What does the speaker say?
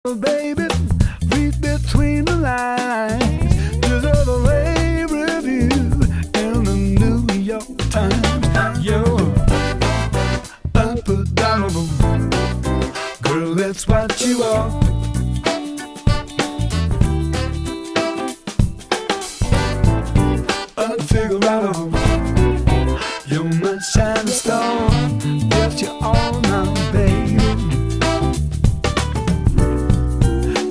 Baby, read between the lines. Deserve a rave review in the New York Times.